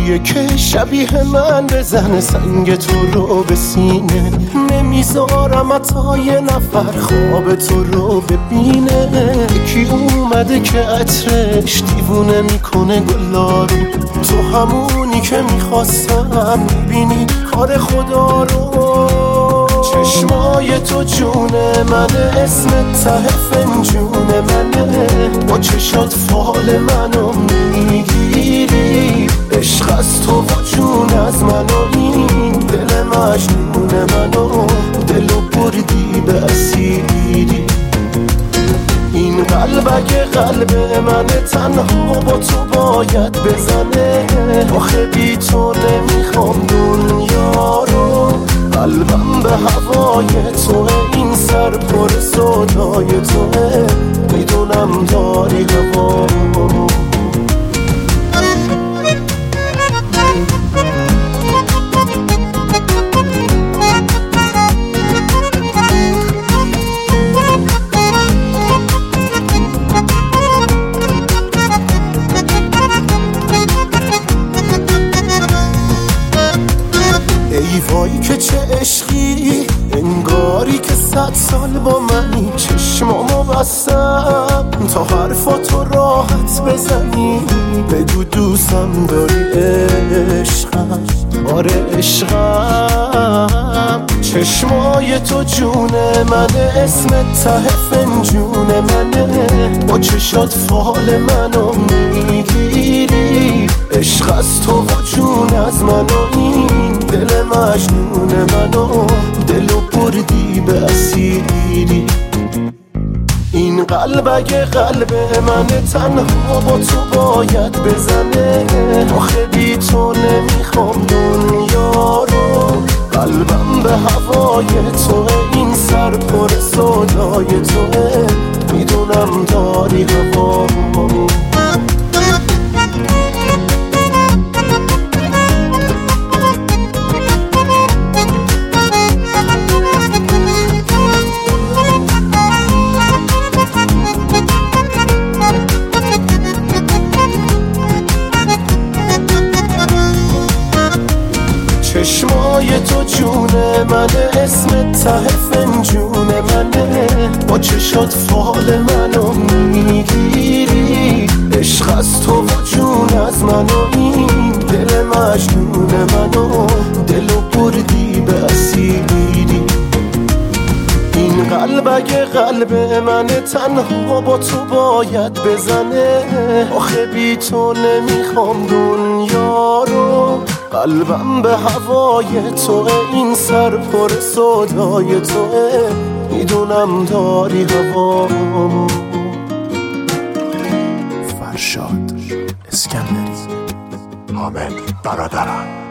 کیه که شبیه من بزنه سنگ تو رو به سینه؟ نمیذارم حتی یه نفر خواب تو رو ببینه. کی اومده که عطرش دیوونه میکنه گلا رو؟ تو همونی که میخواستم، میبینی کار خدا رو. چشمای تو جونه منه، اسم ته فنجون منه، با چشات فال منو میگیری. عشق از تو و جون از منو، این دل مجنون منو، دلو بردی به اسیری. این قلب اگه قلب منه، تنها با تو باید بزنه. آخه بی تو نمیخوام دنیا رو. قلبم به هوای توه، این سر پر صدای توه، میدونم داری هوا. ای وای که چه عشقی، انگاری که 100 سال با منی. چشمامو بستم تا حرفاتو راحت بزنی. بگو دوستم داری عشقم، آره عشقم. چشمای تو جونه منه، اسم ته فنجون منه، با چشات فال منو میگیری. عشق از تو و جون از منو، این دل مجنون منو، دلو بردی به اسیری. این قلب اگه قلب منه، تنها با تو باید بزنه. آخه بی تو نمیخوام دنیا رو. قلبم به هوای توه، این سر پر صدای توه، میدونم داری هوا. چشمای تو جونه منه، اسم ته فنجون منه، با چشات فال منو میگیری. عشق از تو و جون از منو، این دل مجنون منو، دلو بردی به اسیری. این قلب اگه قلب منه، تنها با تو باید بزنه. آخه بی تو نمیخوام دنیا رو. قلبم به هوای توه، این سر پر صدای توه، میدونم داری هوا. فرشاد اسکندری، حامد برادران.